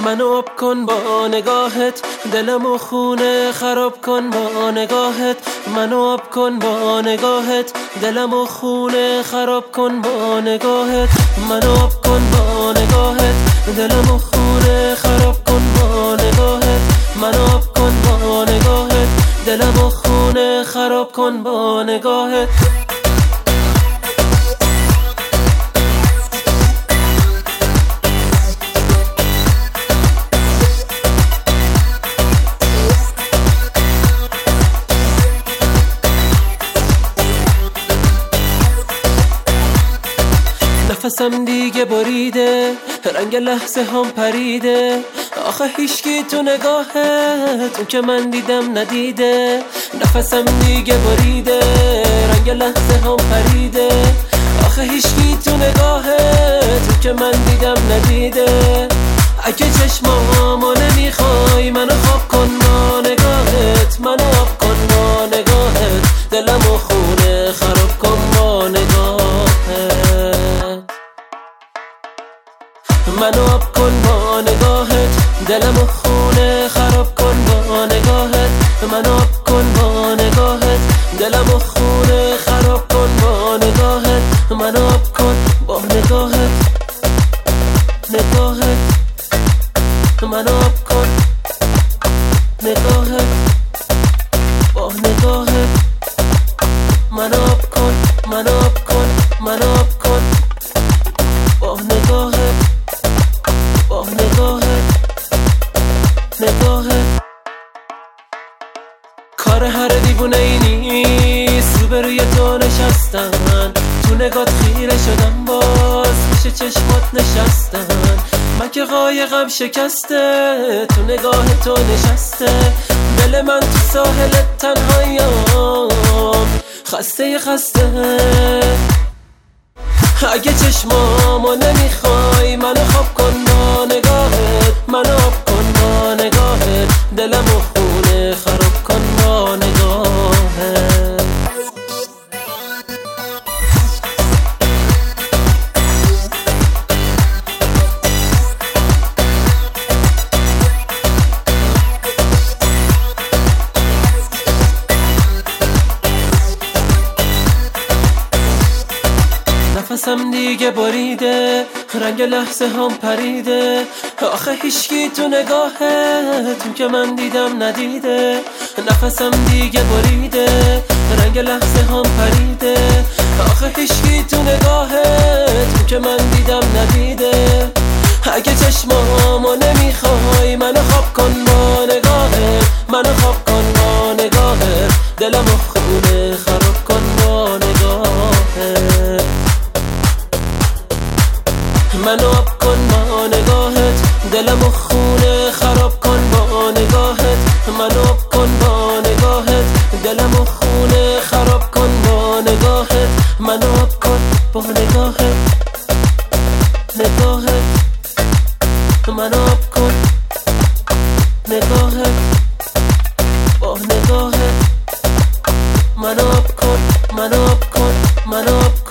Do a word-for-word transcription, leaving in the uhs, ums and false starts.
منو آب کن با نگاهت، دلمو خونه خراب کن با نگاهت. منو آب کن با نگاهت، دلمو خونه خراب کن با نگاهت. منو آب کن با نگاهت، دلمو خونه خراب کن با نگاهت. منو آب کن با نگاهت، دلمو خونه خراب کن با نگاهت. نفسم دیگه بریده، رنگ لحظه هم پریده. آخه هیچکی تو نگاهت اون که من دیدم ندیده. نفسم دیگه بریده، رنگ لحظه هم پریده. آخه هیچکی تو نگاهت اون که من دیدم ندیده. اگه چشمامو نمیخوای منو خواب کن با نگاهت. منو آب کن با نگاهت، دلمو خونه خراب کن با نگاهت. منو آب کن با نگاهت، دلمو خونه خراب کن با نگاهت. منو آب کن با نگاهت، دلمو خونه خراب کن با نگاهت. منو آب کن با نگاهت، نگاهت. منو آب کن نگاهت، با نگاهت. منو آب کن، منو آب کن، منو آب کن با نگاهت، با نگاهت، نگاهت. کار هر دیوونه ای نیست روبروی تو نشستن. تو نگات خیره شدم باز پیش چشمات نشستن. من که قایقم شکسته تو نگاه تو نشسته. دل من تو ساحل تنهاییام خسته خسته. اگه چشمامو نمیخوای منو خواب کن با نگاهت. منو آب کن با نگاهت، دلمو خونه خراب کن با نگاهت. نفسم دیگه بریده، رنگ لحظه هم پریده. آخه هیچکی تو نگاهت اون که من دیدم ندیده. نفسم دیگه بریده، رنگ لحظه هم پریده. آخه هیچکی تو نگاهت اون که من دیدم ندیده. اگه چشمامو نمیخوای منو خواب کن با نگاهت. منو خواب کن با نگاهت، دلمو خونه خراب کن با نگاهت. منو آب کن با نگاهت، دلمو خونه خراب کن با نگاهت. منو آب کن با نگاهت، دلمو خونه خراب کن با نگاهت. منو آب کن با نگاهت، نگاهت. منو آب کن نگاهت، با نگاهت. منو آب کن، منو آب کن، منو آب